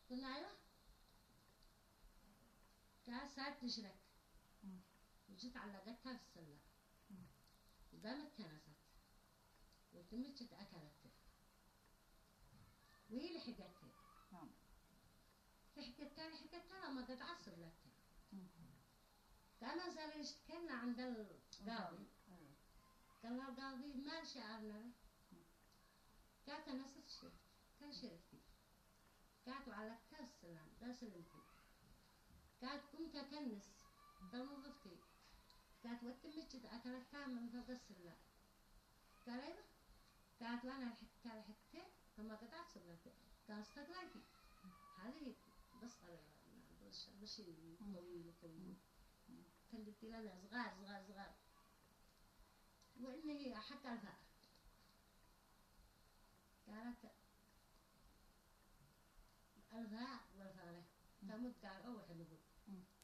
قلنا أيوه. قال صارت تشرك. وجيت علقتها في السلة وقامت كنست وتمشت أكلتها وهي لحقتها. لحقتها لما تتعصب لها. كان صار يشتكلنا عند القاضي. قال لها القاضي ما شعرنا. قالت أنا شرفت. كان شرفتي. قالت وعلقتها السلام ده سلمتي. قالت قمت أكنس ده نظفتي. قالت وتمشت أكلتها من فوق السلة. قال أيوه. قالت وأنا لحقتها لما تتعصب لها. قال استقلالتي. هذه بس بشي طويل طويل. كلمتي لنا صغار وإن هي حتى الفأر. قالت الفاء والفارة تموت قال أول حلو.